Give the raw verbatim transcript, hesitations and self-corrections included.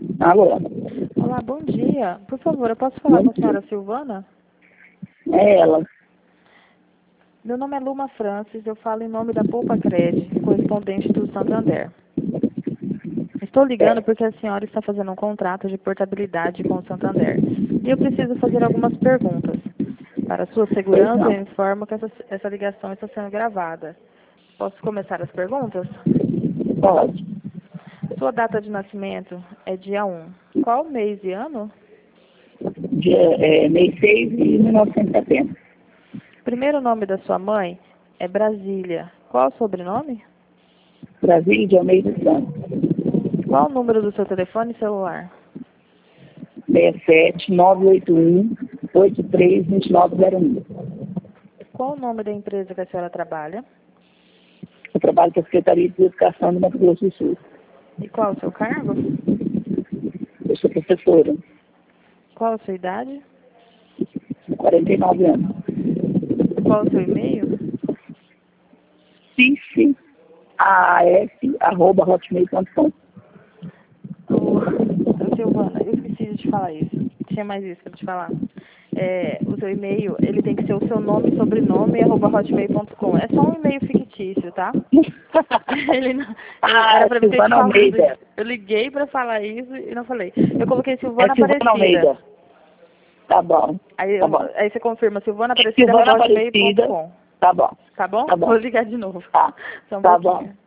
Alô? Olá, bom dia. Por favor, eu posso falar Bom com a dia. senhora Silvana? É ela. Meu nome é Luma Francis, eu falo em nome da Poupa Cred, correspondente do Santander. Estou ligando É. porque a senhora está fazendo um contrato de portabilidade com o Santander. E eu preciso fazer algumas perguntas. Para sua Pois segurança, não. eu informo que essa, essa ligação está sendo gravada. Posso começar as perguntas? Pode. Sua data de nascimento é dia um. Qual mês e ano? Dia, é, mês seis de mil novecentos e setenta. Primeiro nome da sua mãe é Brasília. Qual o sobrenome? Brasília de Almeida Santos. Qual o número do seu telefone celular? seis sete nove oito um oito três dois nove zero um. Qual o nome da empresa que a senhora trabalha? Eu trabalho para a Secretaria de Educação do Mato Grosso do Sul. E qual o seu cargo? Eu sou professora, Qual a sua idade? com quarenta e nove anos. Qual o seu e-mail? cife, A A S, arroba hotmail ponto com. Ô, ô, Silvana, eu esqueci de te falar isso. Tinha mais isso para te falar. É, o seu e-mail, ele tem que ser o seu nome, sobrenome, arroba hotmail ponto com. É só um e-mail fictício, tá? Ele não, eu, Ah, era pra mim ter te Silvana falado Almeida. isso. Eu liguei pra falar isso e não falei. Eu coloquei É Silvana Silvana Aparecida. Almeida. Tá bom, Aí, tá eu- bom. aí você confirma silvana aparecida Silvana arroba hotmail ponto Aparecida, com. tá bom, Tá bom? tá Vou bom, ligar de novo. tá, Só um tá bom. pouquinho.